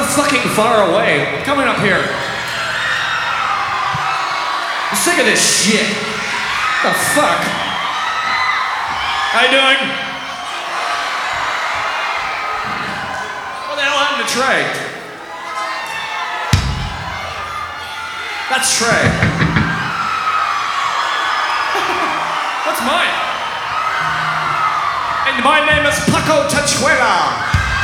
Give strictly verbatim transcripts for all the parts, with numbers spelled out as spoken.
fucking far away. Coming up here. I'm sick of this shit. What the fuck? How you doing? What the hell happened to Trey? That's Trey. That's mine. And my name is Paco Tachuela.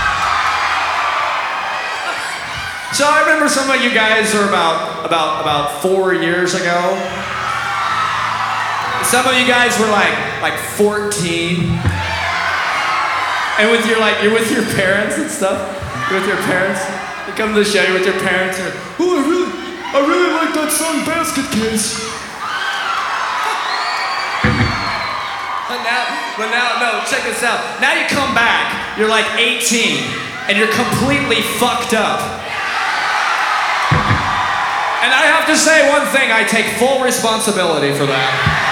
So I remember some of you guys were about about about four years ago. Some of you guys were like like fourteen. And with your like you're with your parents and stuff. You're with your parents. You come to the show, you're with your parents and oh, I really I really like that song Basket Case. But now but now no, check this out. Now you come back, you're like eighteen and you're completely fucked up. And I have to say one thing, I take full responsibility for that.